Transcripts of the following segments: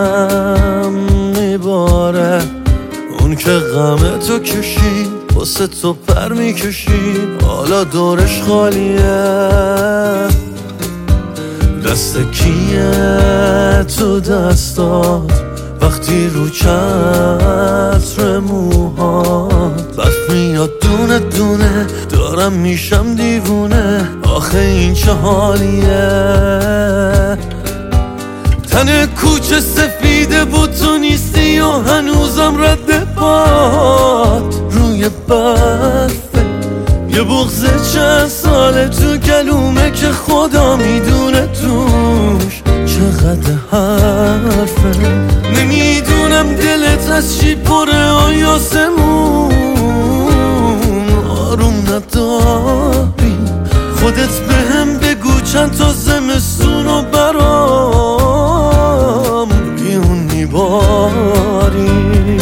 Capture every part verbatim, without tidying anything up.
دلم میباره، اون که غم تو کشید واسه تو پر میکشید، حالا دورش خالیه. دست کیه تو دستات وقتی رو چتر موهات برف میاد دونه دونه، دارم میشم دیوونه، آخه این چه حالیه. تن کوچه سفیده بود تو نیستی و هنوزم رد باد روی برفه، یه بغض چند ساله تو گلومه که خدا میدونه توش چقدر حرفه. نمیدونم دلت از چی پره آیاسمون، آروم نداری خودت بهم بگو چند تا زمستون رو برام بیون میباری.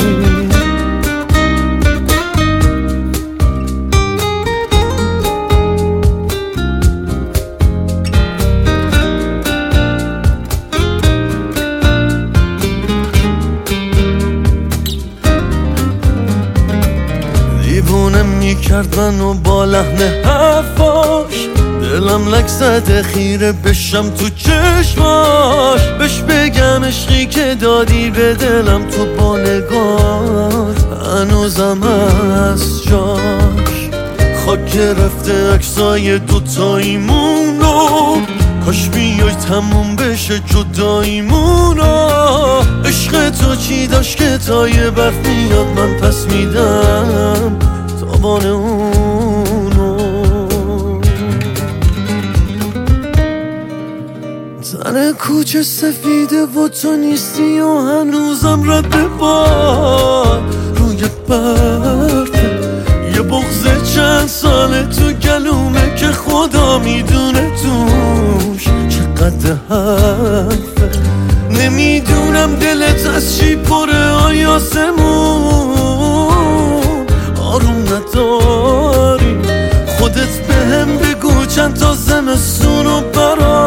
دیوونه میکرد منو با لحن حرفاش، دلم لک زده خیره بشم تو چشماش، بش بگم عشقی که دادی به دلم تو با نگاه هنوزم از جاش. خاک گرفته عکسای دوتاییمونو، کاش بیای تموم بشه جداییمونو. عشق تو چی داشت که تا یه برف میاد من پس میدم تابان اونو. تن کوچه سفیده و تو نیستی و هنوزم رد باد روی برفه، یه بغض چند ساله تو گلومه که خدا میدونه توش چقدر حرفه. نمیدونم دلت از چی پره آیاسمون، آروم نداری خودت بهم بگو چند تا زمستون رو برام